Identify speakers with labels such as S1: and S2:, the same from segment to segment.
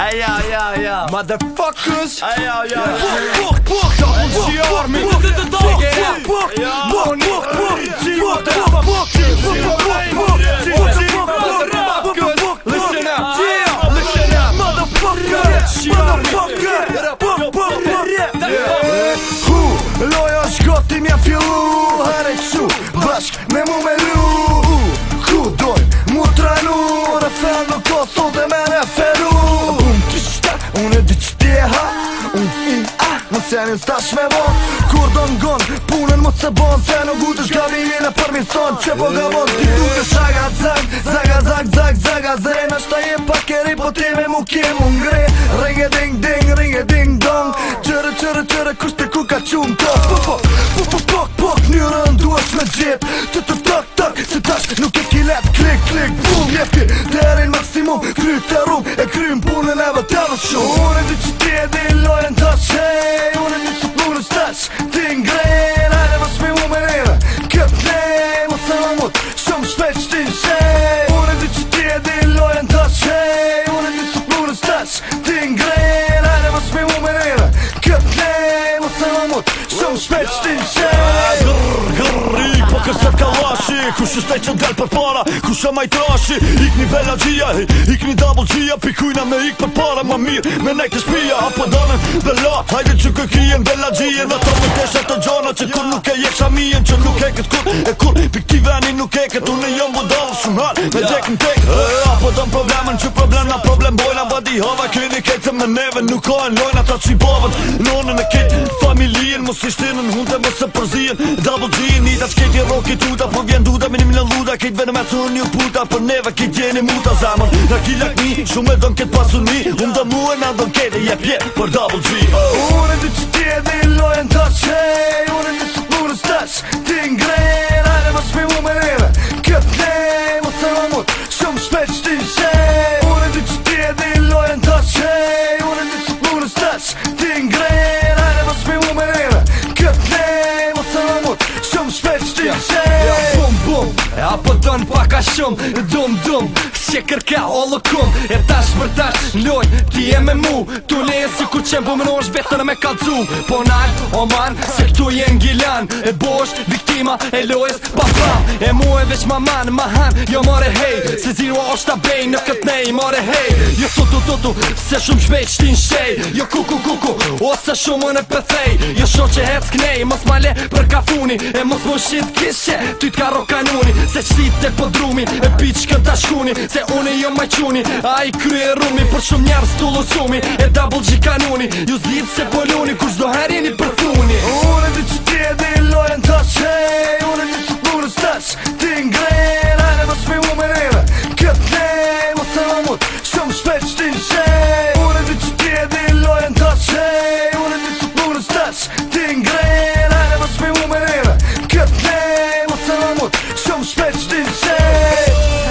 S1: Hey, yeah.
S2: Motherfuckers.
S1: Hey, yeah.
S2: Double G Army. Check it out. Listen up. Listen up.
S3: Loja është gati mja fillu Hare kësu bashk me mu me lu Ku dojnë mu trajnu Refren nuk o thot e me referu Bum kishta, unë e di që ti e ha Unë nëse një stash me bon Kur do n'gon, punën mu se bon Se nuk gut është gavimin e përmison Që po gavon ti duke shaga zaga zren Ashta je pakeri po ti me mu kim unë ngre Ringe ding dong Qërë kusht e ku ka qumë Pok njërën du është me gjep Tak se tash nuk e kilet Klik boom jepi Derin maksimum Kry të rum e krym punën e vëtëve shumë Unë e di që ti e di lojën tash Hey, unë e di që punës tash Ti ngren Hajde më shmi mu me neve Kët nej Mo se më mut Shumë shpejt që ti nshej Unë e di që ti e di lojën tash Hey, unë e di që punës tash Ti ngren Hajde më shmi mu me neve Kët nej Mo se më mut Shumë shpejt që ti nshej
S4: Gërrik, po kësët kalashi Kush është e që del për para Kush e majtrashi Ik një vela gjia Ik një double gjia Pikujna me ik për para Ma mirë me nejtë shpia Apo danën dhe lat Hajde që këkijen vela gjien Dhe ta më teshe të gjana Që kur nuk e jek shamien Që nuk e këtë kur E kur pik ti veni nuk e këtë Unë e jam budalë shumë hal Me gjek në tek Apo dan problemen që problem na problem bojna Badi hava këni ketë se me neve Nuk ka e lojna ta që i bavën Nonën e ketë familien Mos i shtinën hunte mos e përzien Double G nita shketi roki tuta Po vjen duta minim në luda Kejt vene me thunë një puta Për neve kejt jeni muta zamon Në kila këni Shumë e don ketë pasuni Unë dhe mu e na don kete Jep për Double G
S3: Unë e di që ti e di lojën tash Hey, unë e di që punës tash Ti ngren Hajde më shmi mu me neve Kët nej Mo se më mut Shumë shpejt që ti nshej Unë e di që ti e di lojën tash Hey, unë e di që punës tash Ti ngren Hajde më shmi mu me neve Kët nej Mo se më mut Shumë shpejt që ti nshej
S2: Bum E apo don paka shumë Dum Shqe kërka o lëkum E tash për tash loj Ti e me mu Tu leje si ku qenë Po më në është vetën e me kalcu Po nalë o man Se këtu jen gilan E bosh viktima e lojës pa fam E mu e veç ma man Ma han Jo more hej Se zero është ta bej Në këtë nej more hej Jo tutu Se shumë shpejt shtin shej Jo kuku Ose shumë në pëthej Jo sho që hec knej Mos ma le për kafuni E mos më shit kishe Ty t'ka ro kanuni Se qëtit e podrumi E pit shkën ta shkuni Se une jo ma quni A i krye rumi Për shumë njerës t'u losumi E Double G kanuni Ju zlit se poluni Kush do herini për funi
S3: Unë e di që ti e di lojën tash Hey, unë e di që punës tash Ti ngren Hajde më shmi mu me neve Kët nej Mo se më mut Shumë shpejt që ti nshej Unë e di që ti e di lojën tash Hey, unë e di që punës tash Ti ngren Hajde më shmi mu me neve Kët nej Mo se më mut Shumë shpejt që ti nshej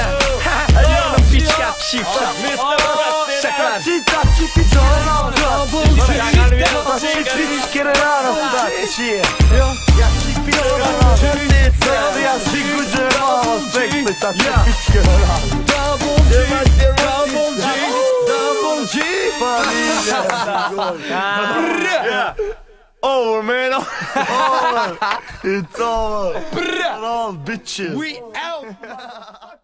S2: Shifta
S3: Cita cipi gjona Double G Ta cipi shkere rana Ta qie Ja cipi gjona Ja cipi gjona Ta cipi shkere rana
S2: Double G
S1: Yeah. Over, man.
S3: It's over.
S1: We're all bitches.
S2: We out